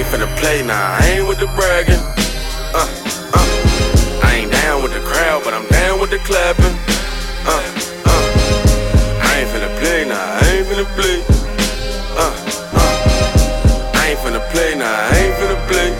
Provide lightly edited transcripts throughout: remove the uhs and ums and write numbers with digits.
ain't finna play now, I ain't with the bragging. I ain't down with the crowd, but I'm down with the clapping. I ain't finna play now, I ain't finna play. I ain't finna play now, I ain't finna play.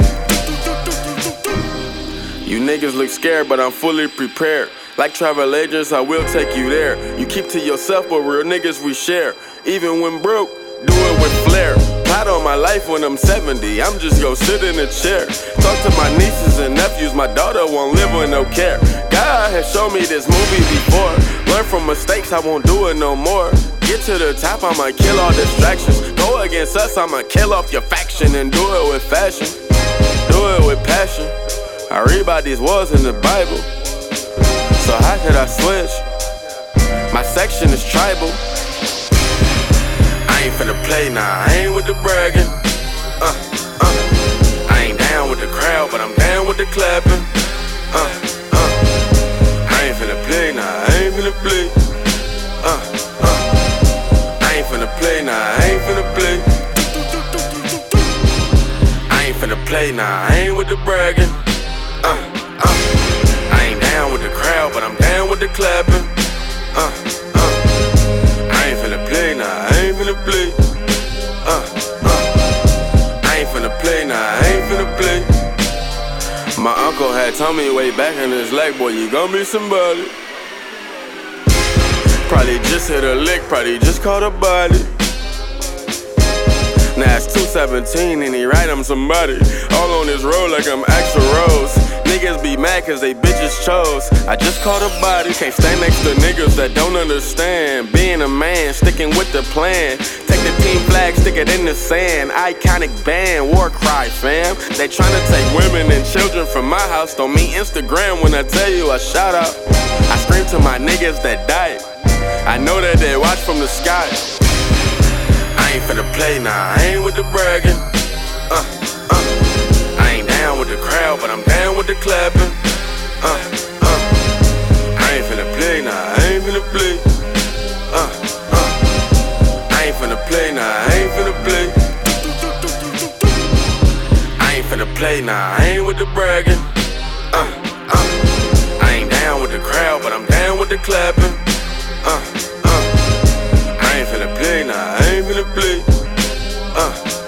You niggas look scared, but I'm fully prepared. Like travel agents, I will take you there. You keep to yourself, but real niggas we share. Even when broke, do it with flair. Plot on my life when I'm 70, I'm just gon' sit in a chair. Talk to my nieces and nephews, my daughter won't live with no care. God has shown me this movie before. Learn from mistakes, I won't do it no more. Get to the top, I'ma kill all distractions. Go against us, I'ma kill off your faction. And do it with fashion, do it with passion. I read about these wars in the Bible, so how could I switch? My section is tribal. I ain't finna play now, I ain't with the bragging. I ain't down with the crowd, but I'm down with the clapping. I ain't finna play now, I ain't finna play. I ain't finna play now, I ain't finna play. I ain't finna play now, I ain't with the bragging. I ain't down with the crowd, but I'm down with the clapping. I ain't finna play now, I ain't finna play. I ain't finna play now, I ain't finna play. My uncle had told me way back in his leg, boy, you gon' be somebody. Probably just hit a lick, probably just caught a body. Now it's 2:17 and he right, I'm somebody. All on this road like I'm Axl Rose. Niggas be mad cause they bitches chose. I just caught a body. Can't stand next to niggas that don't understand. Being a man, sticking with the plan. Take the team flag, stick it in the sand. Iconic band, war cry fam. They tryna take women and children from my house. Don't mean Instagram when I tell you I shout out. I scream to my niggas that died. I know that they watch from the sky. I ain't finna play now, I ain't with the bragging. I ain't down with the crowd, but I'm down with the clapping. I ain't finna play now, I ain't finna play. I ain't finna play now, I ain't finna play. I ain't finna play now, I ain't with the bragging. I ain't down with the crowd, but I'm down with the clapping. I ain't finna play now, I ain't finna play.